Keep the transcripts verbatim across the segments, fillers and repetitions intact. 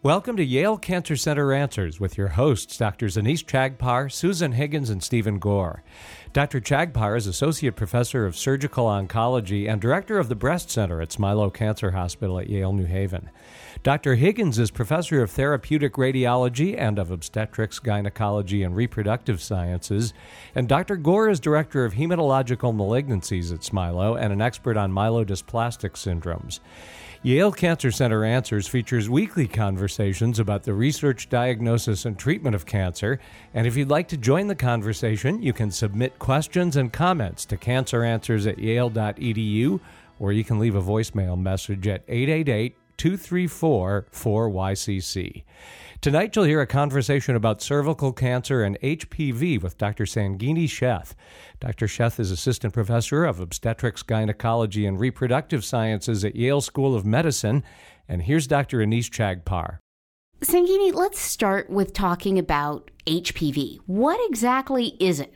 Welcome to Yale Cancer Center Answers with your hosts, Doctors Anees Chagpar, Susan Higgins, and Stephen Gore. Doctor Chagpar is Associate Professor of Surgical Oncology and Director of the Breast Center at Smilow Cancer Hospital at Yale New Haven. Doctor Higgins is Professor of Therapeutic Radiology and of Obstetrics, Gynecology, and Reproductive Sciences. And Doctor Gore is Director of Hematological Malignancies at Smilow and an expert on myelodysplastic syndromes. Yale Cancer Center Answers features weekly conversations about the research, diagnosis, and treatment of cancer. And if you'd like to join the conversation, you can submit questions and comments to canceranswers at yale dot e d u, or you can leave a voicemail message at eight eight eight, two three four, four Y C C. Tonight, you'll hear a conversation about cervical cancer and H P V with Doctor Sangini Sheth. Doctor Sheth is Assistant Professor of Obstetrics, Gynecology, and Reproductive Sciences at Yale School of Medicine. And here's Doctor Anees Chagpar. Sangini, let's start with talking about H P V. What exactly is it?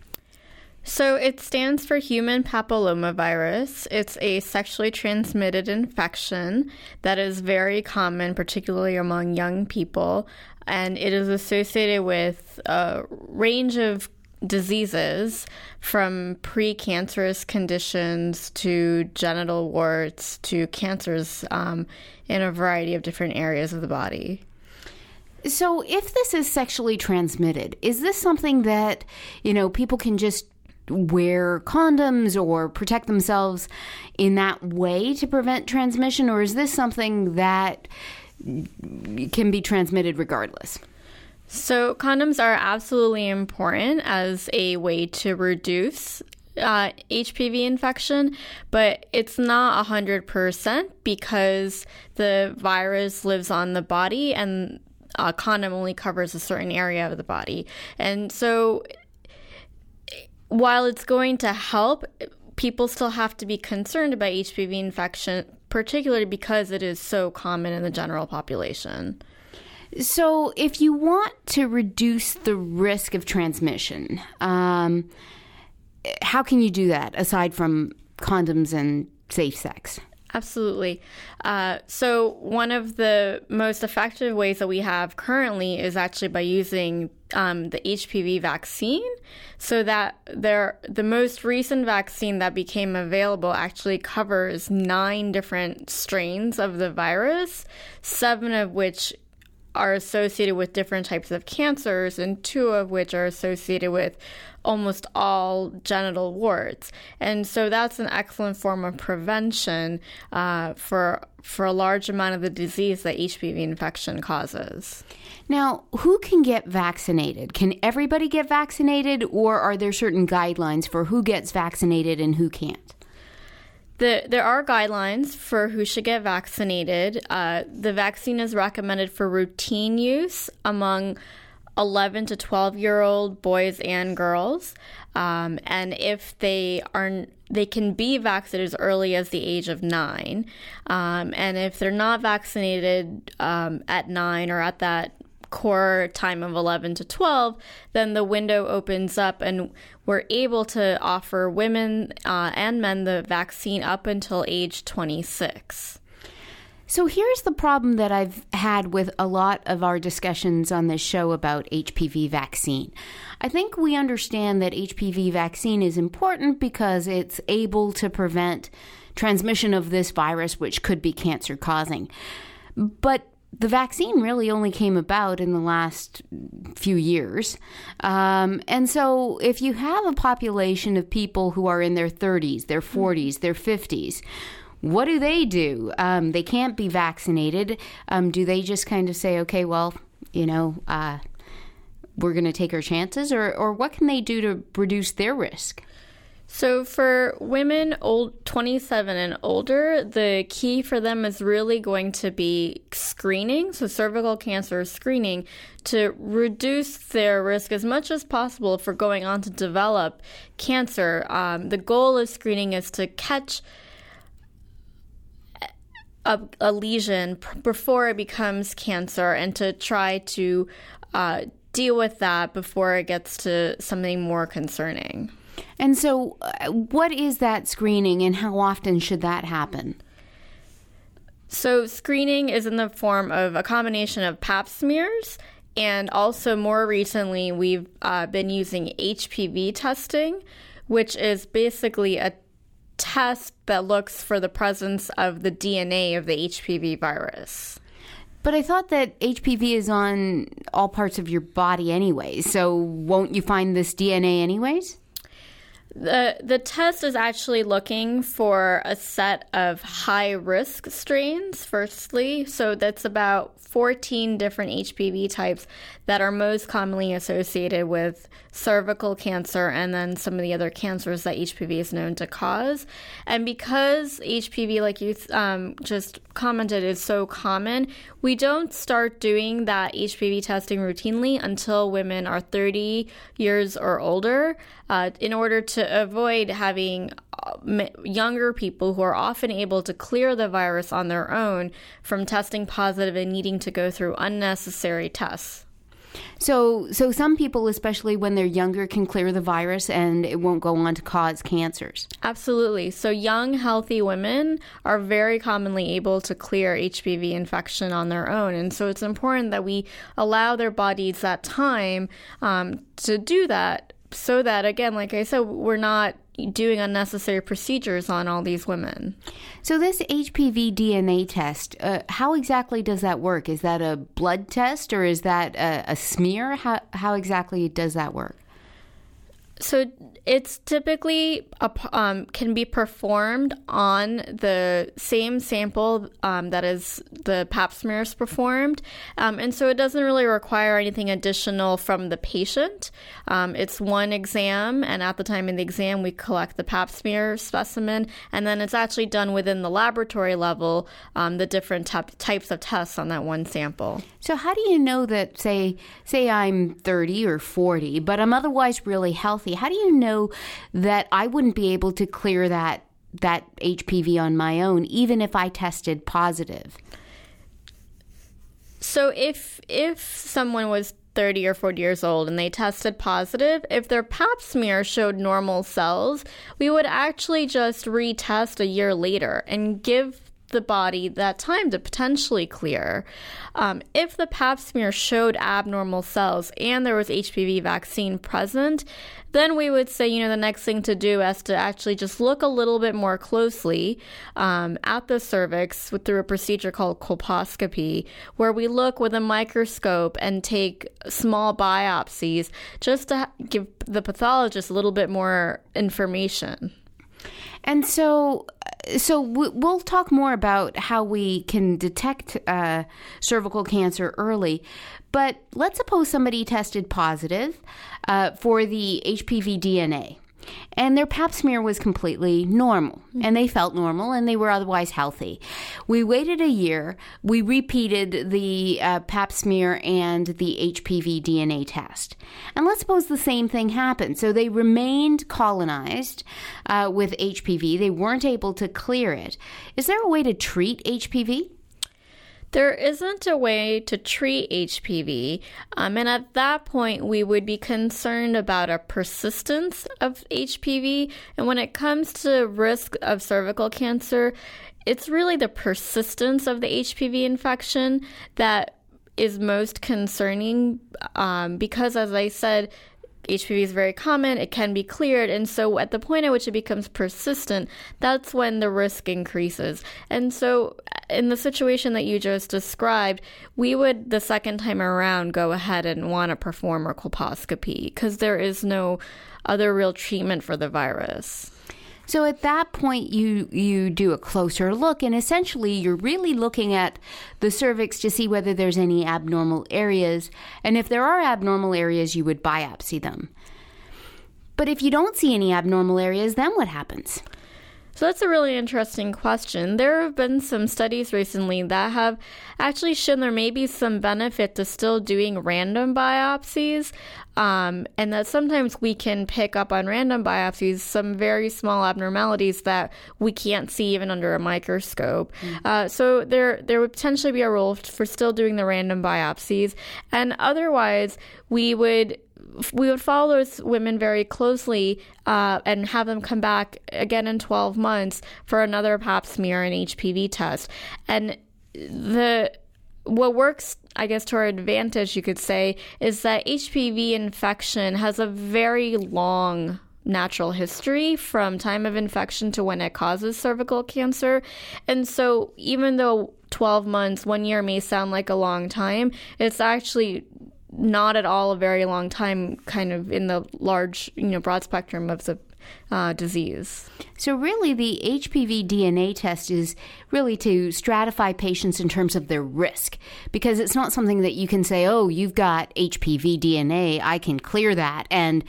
So it stands for human papillomavirus. It's a sexually transmitted infection that is very common, particularly among young people, and it is associated with a range of diseases from precancerous conditions to genital warts to cancers um, in a variety of different areas of the body. So if this is sexually transmitted, is this something that, you know, people can just wear condoms or protect themselves in that way to prevent transmission, or is this something that can be transmitted regardless? So condoms are absolutely important as a way to reduce uh, H P V infection, but it's not one hundred percent because the virus lives on the body and a condom only covers a certain area of the body. And so while it's going to help, people still have to be concerned about H P V infection, particularly because it is so common in the general population. So if you want to reduce the risk of transmission, um, how can you do that aside from condoms and safe sex? Absolutely. Uh, so one of the most effective ways that we have currently is actually by using um, the H P V vaccine. So that there, the most recent vaccine that became available actually covers nine different strains of the virus, seven of which are associated with different types of cancers, and two of which are associated with almost all genital warts. And so that's an excellent form of prevention uh, for for a large amount of the disease that H P V infection causes. Now, who can get vaccinated? Can everybody get vaccinated, or are there certain guidelines for who gets vaccinated and who can't? The, there are guidelines for who should get vaccinated. Uh, the vaccine is recommended for routine use among eleven to twelve-year-old boys and girls. Um, and if they are, they can be vaccinated as early as the age of nine. Um, and if they're not vaccinated um, at nine or at that core time of eleven to twelve, then the window opens up and we're able to offer women uh, and men the vaccine up until age twenty-six. So here's the problem that I've had with a lot of our discussions on this show about H P V vaccine. I think we understand that H P V vaccine is important because it's able to prevent transmission of this virus, which could be cancer-causing. But the vaccine really only came about in the last few years. Um, and so if you have a population of people who are in their thirties, their forties, their fifties, what do they do? Um, they can't be vaccinated. Um, do they just kind of say, okay, well, you know, uh, we're going to take our chances? Or, or what can they do to reduce their risk? So for women old twenty-seven and older, the key for them is really going to be screening, so cervical cancer screening, to reduce their risk as much as possible for going on to develop cancer. Um, the goal of screening is to catch a, a lesion before it becomes cancer and to try to uh, deal with that before it gets to something more concerning. And so uh, what is that screening and how often should that happen? So screening is in the form of a combination of pap smears, and also more recently we've uh, been using H P V testing, which is basically a test that looks for the presence of the D N A of the H P V virus. But I thought that H P V is on all parts of your body anyway, so won't you find this D N A anyways? The the test is actually looking for a set of high-risk strains, firstly. So that's about fourteen different H P V types that are most commonly associated with cervical cancer and then some of the other cancers that H P V is known to cause. And because H P V, like you um, just commented, is so common, we don't start doing that H P V testing routinely until women are thirty years or older, uh, in order to avoid having younger people who are often able to clear the virus on their own from testing positive and needing to go through unnecessary tests. So, so some people, especially when they're younger, can clear the virus and it won't go on to cause cancers. Absolutely. So young, healthy women are very commonly able to clear H P V infection on their own. And so it's important that we allow their bodies that time um, to do that, so that, again, like I said, we're not doing unnecessary procedures on all these women. So this H P V D N A test, uh, how exactly does that work? Is that a blood test or is that a, a smear? How, how exactly does that work? So it's typically a, um, can be performed on the same sample um, that is the pap smears performed. Um, and so it doesn't really require anything additional from the patient. Um, it's one exam, and at the time of the exam, we collect the pap smear specimen, and then it's actually done within the laboratory level, um, the different t- types of tests on that one sample. So how do you know that, say, say I'm thirty or forty, but I'm otherwise really healthy? How do you know that I wouldn't be able to clear that that H P V on my own, even if I tested positive? So if if someone was thirty or forty years old and they tested positive, if their pap smear showed normal cells, we would actually just retest a year later and give the body that time to potentially clear. Um, if the pap smear showed abnormal cells and there was H P V vaccine present, then we would say, you know, the next thing to do is to actually just look a little bit more closely um, at the cervix with, through a procedure called colposcopy, where we look with a microscope and take small biopsies just to ha- give the pathologist a little bit more information. And so, so we'll talk more about how we can detect uh, cervical cancer early. But let's suppose somebody tested positive uh, for the H P V D N A, and their pap smear was completely normal, and they felt normal, and they were otherwise healthy. We waited a year. We repeated the uh, pap smear and the H P V D N A test. And let's suppose the same thing happened. So they remained colonized uh, with H P V. They weren't able to clear it. Is there a way to treat H P V? There isn't a way to treat H P V, um, and at that point, we would be concerned about a persistence of H P V. And when it comes to risk of cervical cancer, it's really the persistence of the H P V infection that is most concerning um, because, as I said, H P V is very common, it can be cleared, and so at the point at which it becomes persistent, that's when the risk increases. And so in the situation that you just described, we would, the second time around, go ahead and want to perform a colposcopy because there is no other real treatment for the virus. So at that point, you, you do a closer look, and essentially you're really looking at the cervix to see whether there's any abnormal areas. And if there are abnormal areas, you would biopsy them. But if you don't see any abnormal areas, then what happens? So that's a really interesting question. There have been some studies recently that have actually shown there may be some benefit to still doing random biopsies, um, and that sometimes we can pick up on random biopsies some very small abnormalities that we can't see even under a microscope. Mm-hmm. Uh, so there, there would potentially be a role for still doing the random biopsies, and otherwise we would we would follow those women very closely uh, and have them come back again in twelve months for another pap smear and H P V test. And the what works, I guess, to our advantage, you could say, is that H P V infection has a very long natural history from time of infection to when it causes cervical cancer. And so even though twelve months, one year may sound like a long time, it's actually not at all a very long time, kind of in the large, you know, broad spectrum of the uh, disease. So really the H P V D N A test is really to stratify patients in terms of their risk, because it's not something that you can say, oh, you've got H P V D N A, I can clear that, and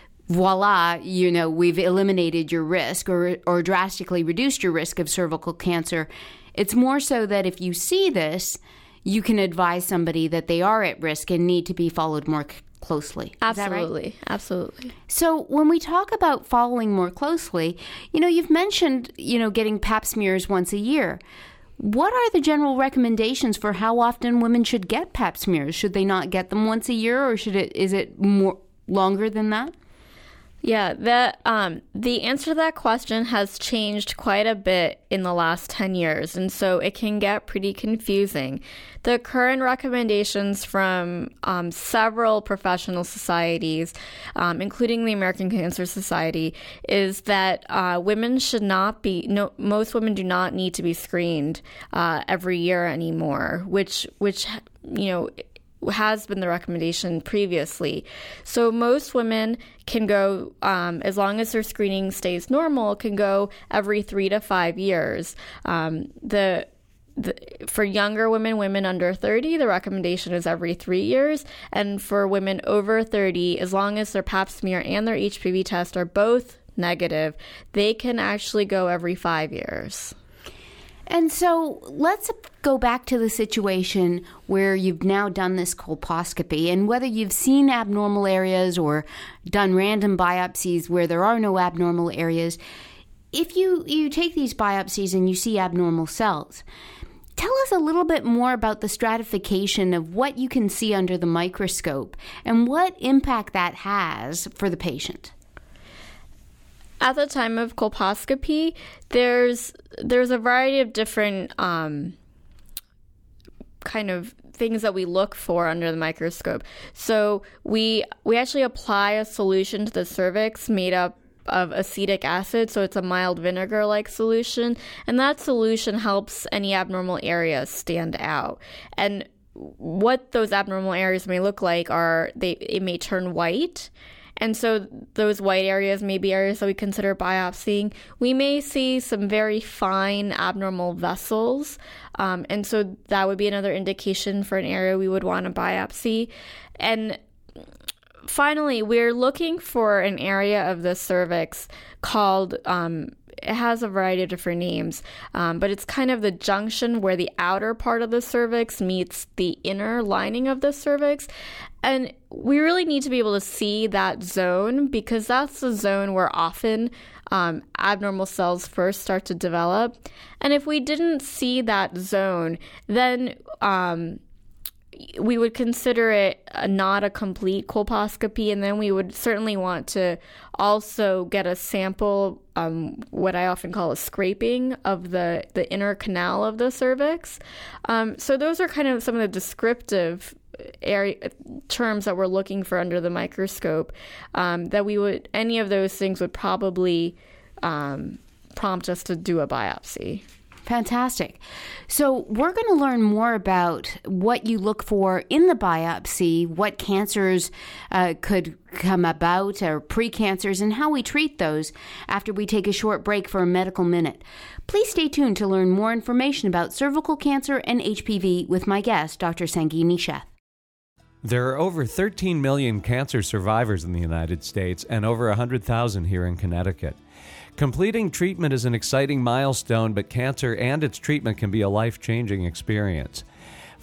voila, you know, we've eliminated your risk or or drastically reduced your risk of cervical cancer. It's more so that if you see this, you can advise somebody that they are at risk and need to be followed more c- closely. Is Absolutely. that right? Absolutely. So when we talk about following more closely, you know, you've mentioned, you know, getting pap smears once a year. What are the general recommendations for how often women should get pap smears? Should they not get them once a year, or should it is it more longer than that? Yeah, the, um, the answer to that question has changed quite a bit in the last ten years, and so it can get pretty confusing. The current recommendations from um, several professional societies, um, including the American Cancer Society, is that uh, women should not be, no, most women do not need to be screened uh, every year anymore, which, which, you know, has been the recommendation previously. So most women can go, um, as long as their screening stays normal, can go every three to five years. Um, the, the for younger women, women under thirty, the recommendation is every three years. And for women over thirty, as long as their pap smear and their H P V test are both negative, they can actually go every five years. And so let's go back to the situation where you've now done this colposcopy, and whether you've seen abnormal areas or done random biopsies where there are no abnormal areas. If you, you take these biopsies and you see abnormal cells, tell us a little bit more about the stratification of what you can see under the microscope and what impact that has for the patient. At the time of colposcopy, there's there's a variety of different um, kind of things that we look for under the microscope. So we we actually apply a solution to the cervix made up of acetic acid, so it's a mild vinegar-like solution, and that solution helps any abnormal areas stand out. And what those abnormal areas may look like are they it may turn white. And so those white areas may be areas that we consider biopsying. We may see some very fine abnormal vessels. Um, and so that would be another indication for an area we would want to biopsy. And finally, we're looking for an area of the cervix called, um, it has a variety of different names, um, but it's kind of the junction where the outer part of the cervix meets the inner lining of the cervix. And we really need to be able to see that zone, because that's the zone where often um, abnormal cells first start to develop. And if we didn't see that zone, then um, we would consider it a, not a complete colposcopy, and then we would certainly want to also get a sample, um, what I often call a scraping of the, the inner canal of the cervix. Um, so those are kind of some of the descriptive area terms that we're looking for under the microscope. Um, that we would any of those things would probably um, prompt us to do a biopsy. Fantastic. So we're going to learn more about what you look for in the biopsy, what cancers uh, could come about, or precancers, and how we treat those after we take a short break for a medical minute. Please stay tuned to learn more information about cervical cancer and H P V with my guest, Doctor Sangini Sheth. There are over thirteen million cancer survivors in the United States and over one hundred thousand here in Connecticut. Completing treatment is an exciting milestone, but cancer and its treatment can be a life-changing experience.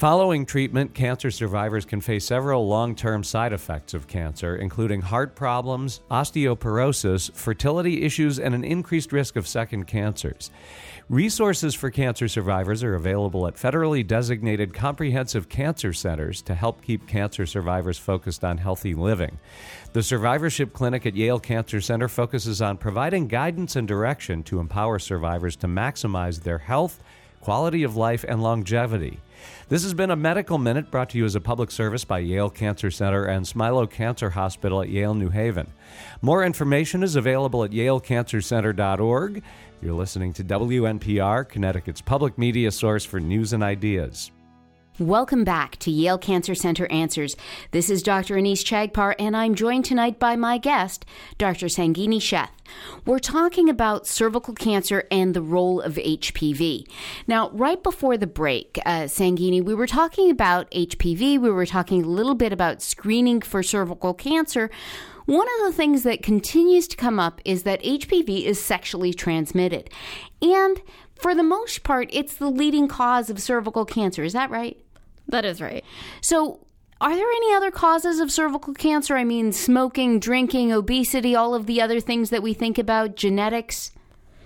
Following treatment, cancer survivors can face several long-term side effects of cancer, including heart problems, osteoporosis, fertility issues, and an increased risk of second cancers. Resources for cancer survivors are available at federally designated comprehensive cancer centers to help keep cancer survivors focused on healthy living. The Survivorship Clinic at Yale Cancer Center focuses on providing guidance and direction to empower survivors to maximize their health, quality of life, and longevity. This has been a Medical Minute brought to you as a public service by Yale Cancer Center and Smilow Cancer Hospital at Yale New Haven. More information is available at yale cancer center dot org. You're listening to W N P R, Connecticut's public media source for news and ideas. Welcome back to Yale Cancer Center Answers. This is Doctor Anees Chagpar, and I'm joined tonight by my guest, Doctor Sangini Sheth. We're talking about cervical cancer and the role of H P V. Now, right before the break, uh, Sangini, we were talking about H P V. We were talking a little bit about screening for cervical cancer. One of the things that continues to come up is that H P V is sexually transmitted. And for the most part, it's the leading cause of cervical cancer. Is that right? That is right. So are there any other causes of cervical cancer? I mean, smoking, drinking, obesity, all of the other things that we think about, genetics?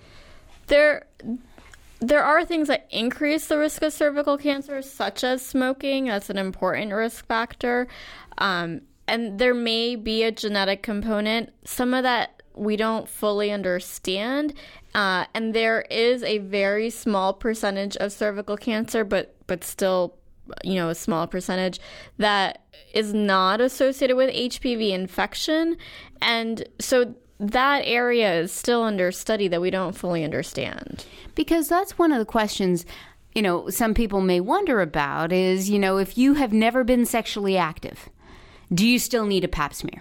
There, there are things that increase the risk of cervical cancer, such as smoking. That's an important risk factor. Um, and there may be a genetic component. Some of that we don't fully understand. Uh, and there is a very small percentage of cervical cancer, but, but still, you know, a small percentage that is not associated with H P V infection. And so that area is still under study that we don't fully understand. Because that's one of the questions, you know, some people may wonder about is, you know, if you have never been sexually active, do you still need a pap smear?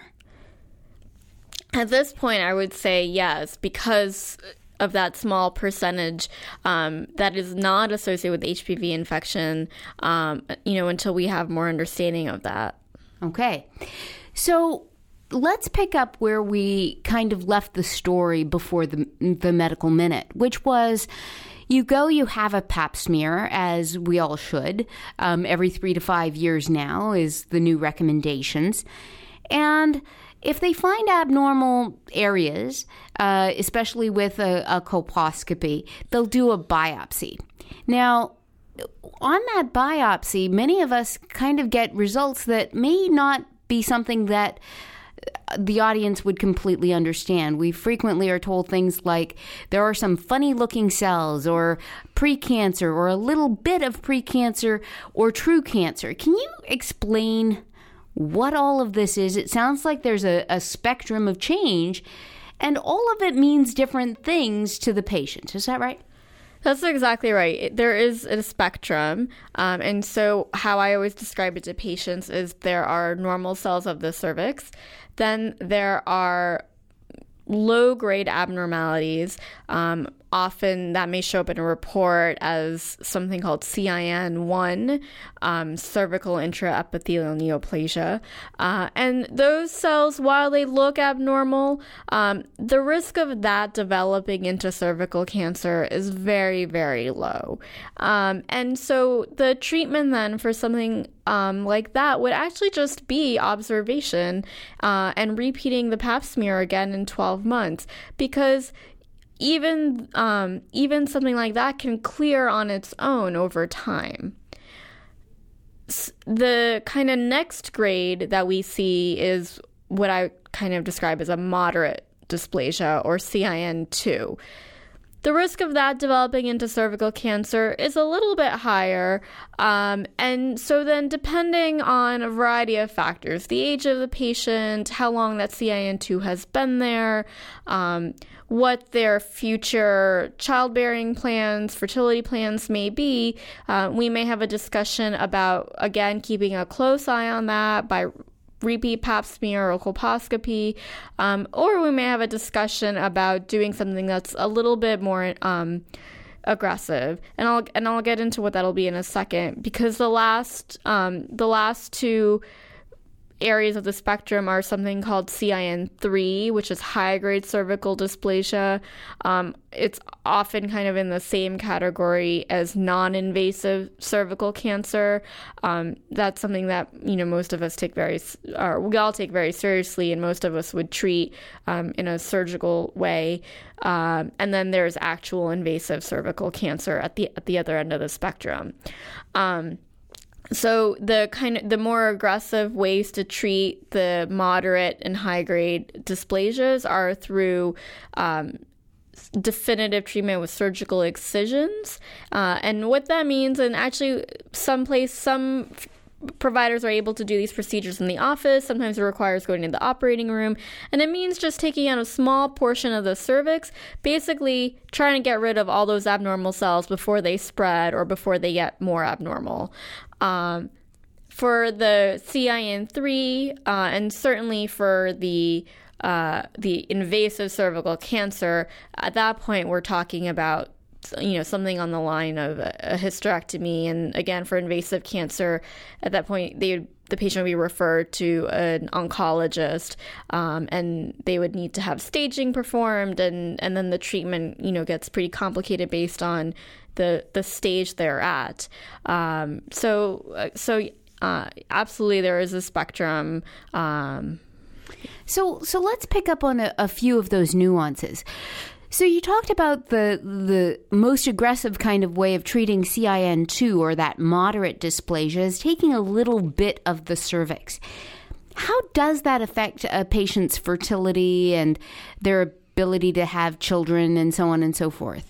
At this point, I would say yes, because of that small percentage um, that is not associated with H P V infection, um, you know, until we have more understanding of that. Okay. So let's pick up where we kind of left the story before the, the medical minute, which was you go, you have a pap smear, as we all should. Um, every three to five years now is the new recommendations. And if they find abnormal areas, uh, especially with a, a colposcopy, they'll do a biopsy. Now, on that biopsy, many of us kind of get results that may not be something that the audience would completely understand. We frequently are told things like there are some funny looking cells or precancer or a little bit of precancer or true cancer. Can you explain what all of this is? It sounds like there's a, a spectrum of change, and all of it means different things to the patient. Is that right? That's exactly right. There is a spectrum. Um, and so how I always describe it to patients is there are normal cells of the cervix. Then there are low-grade abnormalities. Um, often that may show up in a report as something called C I N one, um, cervical intraepithelial neoplasia. Uh, and those cells, while they look abnormal, um, the risk of that developing into cervical cancer is very, very low. Um, and so the treatment then for something um, like that would actually just be observation uh, and repeating the pap smear again in twelve months, because even um, even something like that can clear on its own over time. S- the kind of next grade that we see is what I kind of describe as a moderate dysplasia, or C I N two. The risk of that developing into cervical cancer is a little bit higher. Um, and so then depending on a variety of factors, the age of the patient, how long that C I N two has been there, um, what their future childbearing plans, fertility plans may be, uh, we may have a discussion about, again, keeping a close eye on that by repeat pap smear or colposcopy, um, or we may have a discussion about doing something that's a little bit more um, aggressive, and I'll and I'll get into what that'll be in a second. Because the last um, the last two areas of the spectrum are something called C I N three, which is high-grade cervical dysplasia. Um, it's often kind of in the same category as non-invasive cervical cancer. Um, that's something that, you know, most of us take very, or we all take very seriously, and most of us would treat um, in a surgical way. Um, and then there's actual invasive cervical cancer at the at the other end of the spectrum. Um, So the kind of the more aggressive ways to treat the moderate and high grade dysplasias are through um, definitive treatment with surgical excisions, uh, and what that means, and actually some place some providers are able to do these procedures in the office. Sometimes it requires going to the operating room, and it means just taking out a small portion of the cervix, basically trying to get rid of all those abnormal cells before they spread or before they get more abnormal. Um, for the C I N three, uh, and certainly for the uh, the invasive cervical cancer, at that point we're talking about, you know, something on the line of a, a hysterectomy. And again, for invasive cancer, at that point, they the patient would be referred to an oncologist, um, and they would need to have staging performed, and, and then the treatment, you know, gets pretty complicated based on the the stage they're at. Um, so so uh, absolutely, there is a spectrum. Um, so so let's pick up on a, a few of those nuances. So you talked about the the most aggressive kind of way of treating C I N two, or that moderate dysplasia, is taking a little bit of the cervix. How does that affect a patient's fertility and their ability to have children and so on and so forth?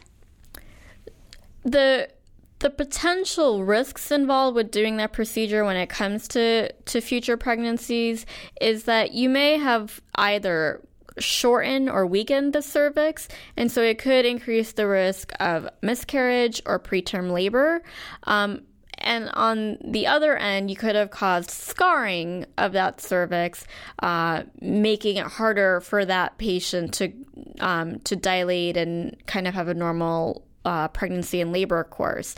The the potential risks involved with doing that procedure when it comes to, to future pregnancies is that you may have either shorten or weaken the cervix, and so it could increase the risk of miscarriage or preterm labor. Um, and on the other end, you could have caused scarring of that cervix, uh, making it harder for that patient to um, to dilate and kind of have a normal uh, pregnancy and labor course.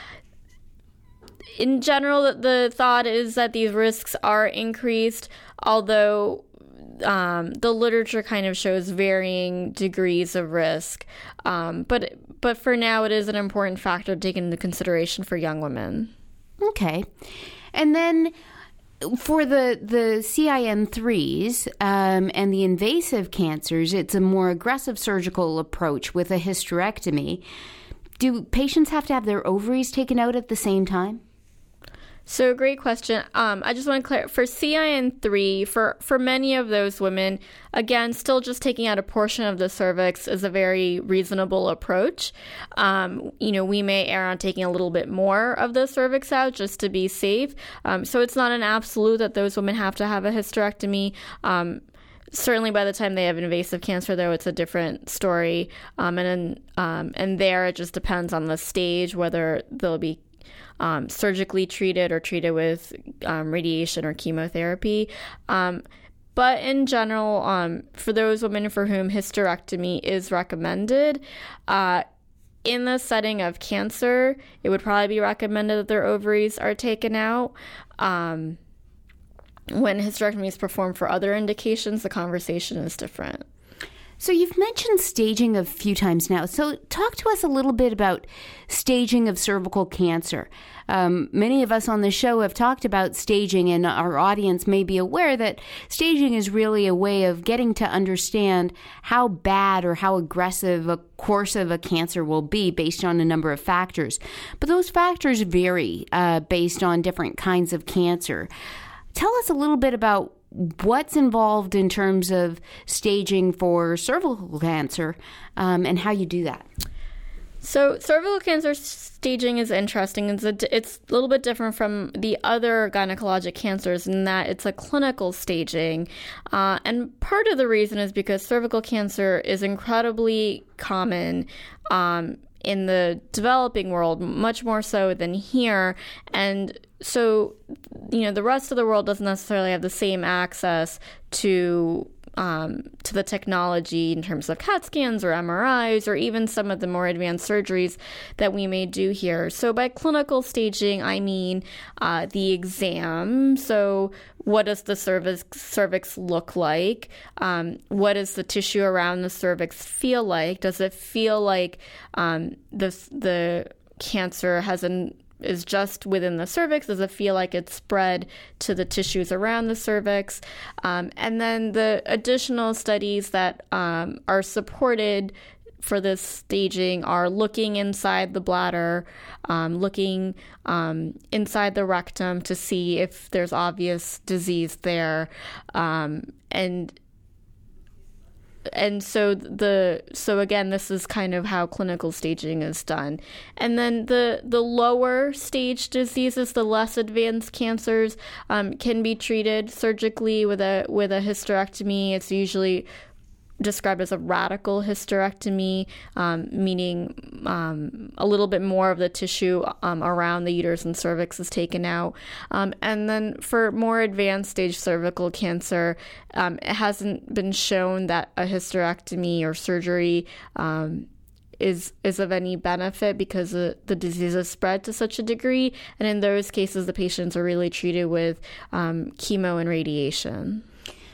In general, the thought is that these risks are increased, although Um, the literature kind of shows varying degrees of risk, um, but but for now it is an important factor taken into consideration for young women. Okay, and then for the the C I N threes um, and the invasive cancers, it's a more aggressive surgical approach with a hysterectomy. Do patients have to have their ovaries taken out at the same time? So great question. Um, I just want to clarify, for C I N three, for, for many of those women, again, still just taking out a portion of the cervix is a very reasonable approach. Um, you know, we may err on taking a little bit more of the cervix out just to be safe. Um, so it's not an absolute that those women have to have a hysterectomy. Um, Certainly by the time they have invasive cancer, though, it's a different story. Um, and, then, um, and there it just depends on the stage, whether they'll be Um, surgically treated or treated with um, radiation or chemotherapy. Um, but in general, um, for those women for whom hysterectomy is recommended, uh, in the setting of cancer, it would probably be recommended that their ovaries are taken out. Um, when hysterectomy is performed for other indications, the conversation is different. So you've mentioned staging a few times now. So talk to us a little bit about staging of cervical cancer. Um, many of us on the show have talked about staging, and our audience may be aware that staging is really a way of getting to understand how bad or how aggressive a course of a cancer will be based on a number of factors. But those factors vary uh, based on different kinds of cancer. Tell us a little bit about what's involved in terms of staging for cervical cancer um, and how you do that. So cervical cancer staging is interesting. It's a, it's a little bit different from the other gynecologic cancers in that it's a clinical staging. Uh, and part of the reason is because cervical cancer is incredibly common um, in the developing world, much more so than here. And so, you know, the rest of the world doesn't necessarily have the same access to um, to the technology in terms of CAT scans or M R Is or even some of the more advanced surgeries that we may do here. So by clinical staging, I mean uh, the exam. So what does the cervix, cervix look like? Um, what does the tissue around the cervix feel like? Does it feel like um, the, the cancer has an is just within the cervix? Does it feel like it's spread to the tissues around the cervix? Um, and then the additional studies that um, are supported for this staging are looking inside the bladder, um, looking um, inside the rectum to see if there's obvious disease there, um, and And so the so again, this is kind of how clinical staging is done. And then the the lower stage diseases, the less advanced cancers, um, can be treated surgically with a with a hysterectomy. It's usually described as a radical hysterectomy, um, meaning um, a little bit more of the tissue um, around the uterus and cervix is taken out. Um, and then for more advanced stage cervical cancer, um, it hasn't been shown that a hysterectomy or surgery um, is is of any benefit because the, the disease is spread to such a degree. And in those cases, the patients are really treated with um, chemo and radiation.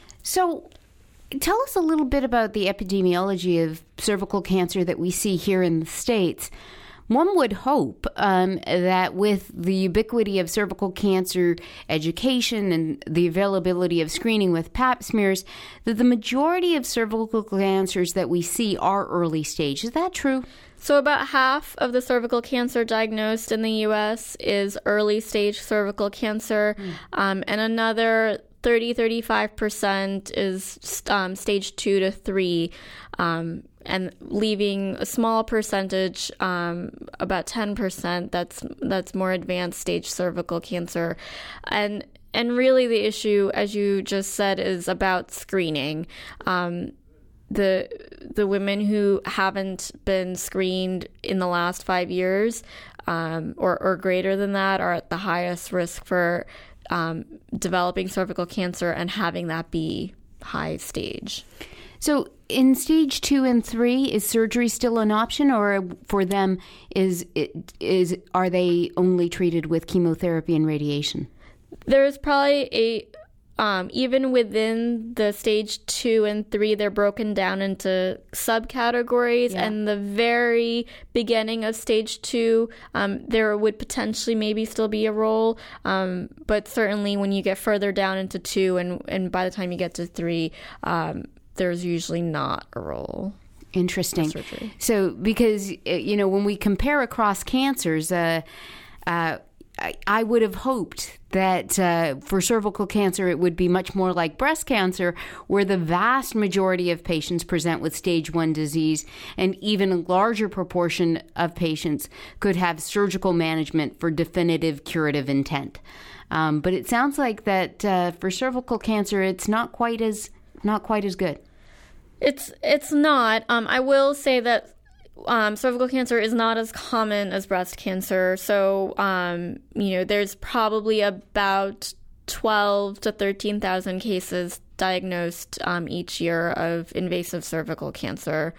So tell us a little bit about the epidemiology of cervical cancer that we see here in the States. One would hope um, that with the ubiquity of cervical cancer education and the availability of screening with pap smears, that the majority of cervical cancers that we see are early stage. Is that true? So about half of the cervical cancer diagnosed in the U S is early stage cervical cancer, mm. um, and another thirty, thirty-five percent is um, stage two to three, um, and leaving a small percentage, um, about ten percent, that's that's more advanced stage cervical cancer. And and really the issue, as you just said, is about screening. Um, the the women who haven't been screened in the last five years um, or, or greater than that are at the highest risk for Um, developing cervical cancer and having that be high stage. So in stage two and three, is surgery still an option, or for them is is are they only treated with chemotherapy and radiation? There's probably a Um, even within the stage two and three, they're broken down into subcategories. Yeah. And the very beginning of stage two, um, there would potentially maybe still be a role. Um, but certainly when you get further down into two and, and by the time you get to three, um, there's usually not a role. Interesting. So because, you know, when we compare across cancers, uh, uh, I, I would have hoped that uh, for cervical cancer, it would be much more like breast cancer, where the vast majority of patients present with stage one disease, and even a larger proportion of patients could have surgical management for definitive curative intent. Um, but it sounds like that uh, for cervical cancer, it's not quite as not quite as good. It's it's not. Um, I will say that Um, cervical cancer is not as common as breast cancer. So, um, you know, there's probably about twelve to thirteen thousand cases diagnosed um, each year of invasive cervical cancer.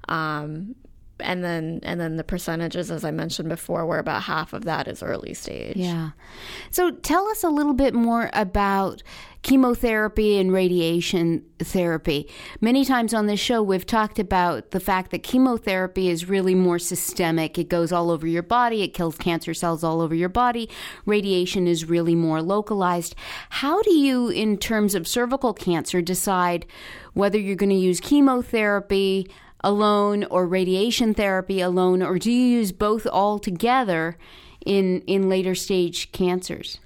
Um, and then and then the percentages, as I mentioned before, where about half of that is early stage. Yeah. So tell us a little bit more about chemotherapy and radiation therapy. Many times on this show, we've talked about the fact that chemotherapy is really more systemic. It goes all over your body. It kills cancer cells all over your body. Radiation is really more localized. How do you, in terms of cervical cancer, decide whether you're going to use chemotherapy alone or radiation therapy alone, or do you use both all together in in later stage cancers?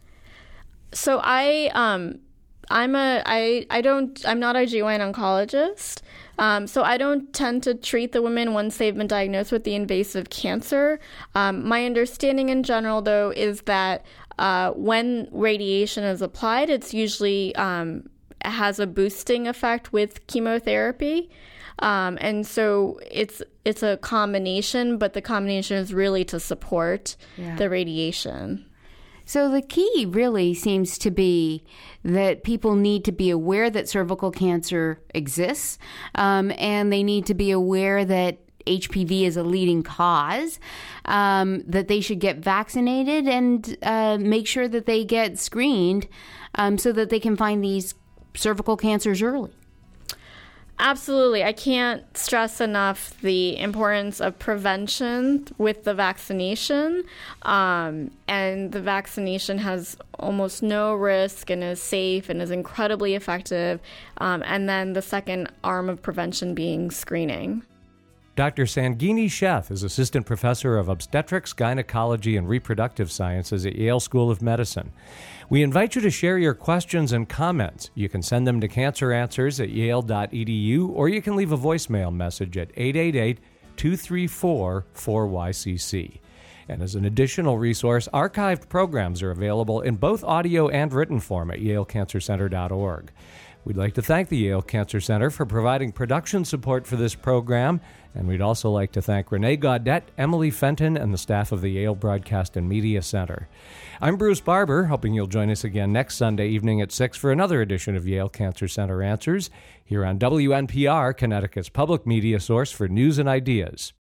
So I um I'm a I I don't I'm not a G Y N oncologist. Um, so I don't tend to treat the women once they've been diagnosed with the invasive cancer. Um, my understanding in general, though, is that uh, when radiation is applied, it's usually um, has a boosting effect with chemotherapy. Um, and so it's it's a combination, but the combination is really to support yeah. the radiation. So the key really seems to be that people need to be aware that cervical cancer exists, um, and they need to be aware that H P V is a leading cause, um, that they should get vaccinated and uh, make sure that they get screened um, so that they can find these cervical cancers early. Absolutely. I can't stress enough the importance of prevention with the vaccination. Um, and the vaccination has almost no risk and is safe and is incredibly effective. Um, and then the second arm of prevention being screening. Doctor Sangini Sheth is Assistant Professor of Obstetrics, Gynecology, and Reproductive Sciences at Yale School of Medicine. We invite you to share your questions and comments. You can send them to cancer answers at yale dot e d u, or you can leave a voicemail message at eight eight eight, two three four, four Y C C. And as an additional resource, archived programs are available in both audio and written form at yale cancer center dot org. We'd like to thank the Yale Cancer Center for providing production support for this program, and we'd also like to thank Renee Gaudette, Emily Fenton, and the staff of the Yale Broadcast and Media Center. I'm Bruce Barber, hoping you'll join us again next Sunday evening at six for another edition of Yale Cancer Center Answers, here on W N P R, Connecticut's public media source for news and ideas.